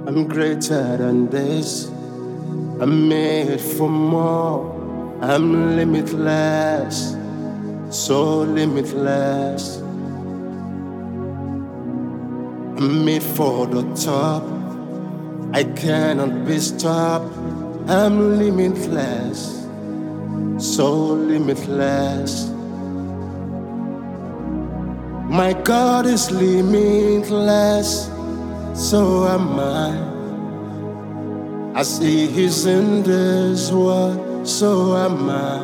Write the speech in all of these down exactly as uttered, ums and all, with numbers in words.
I'm greater than this. I'm made for more. I'm limitless, so limitless. I'm made for the top. I cannot be stopped. I'm limitless, so limitless. My God is limitless, so am I. As He is in this world, so am I.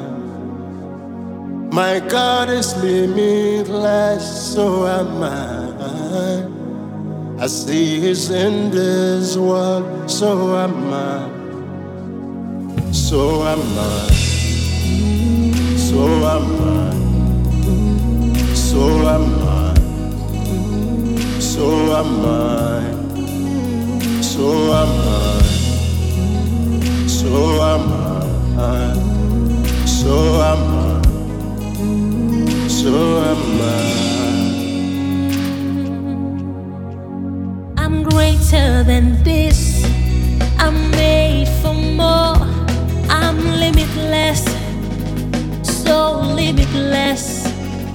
My God is limitless, so am I. As He is in this world, so am I. So am I. So am I. So am I. So am I. So am I. So am I. So am I. So am I. I'm greater than this. I'm made for more. I'm limitless, so limitless.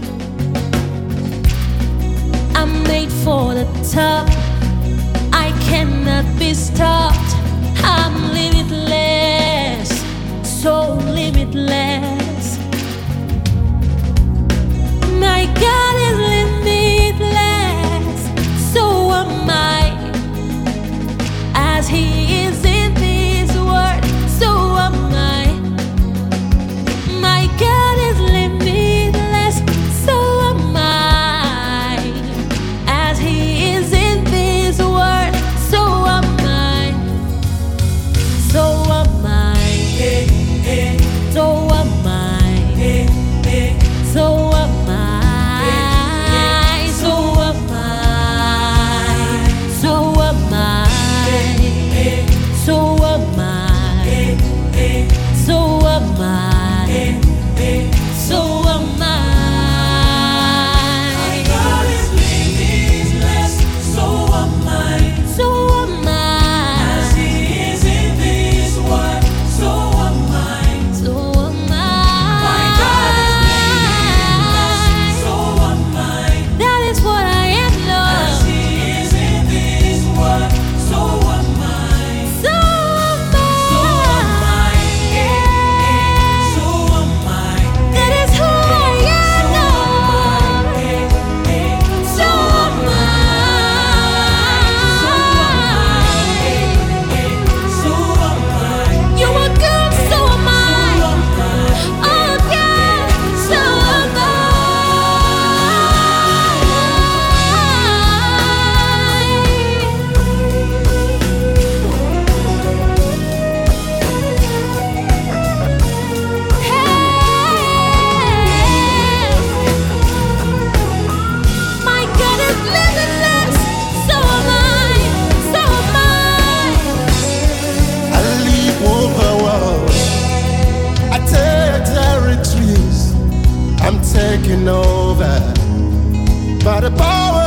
I'm made for the top. I cannot be stopped. I'm limitless, so limitless. My God is limitless, so am I. As He is in this world, so am I. My God is limitless, so am I. As He is in this world, so am I. So am I. So am I. So am I. So am I. So am I. So am I. So am I. So am I. My God is limitless, so am I. So am I. As He is in this world, so am I. So am I. My God is limitless, so am I. That is what I am, As Lord. He is in this world, so am I. So am I. So am I. So am I. That is who I am, Lord. So am I. So am I. You are good, so am I. Oh God, so am My God is limitless, so am I, so am I. I leap over walls. I take territories. I'm taking over by the power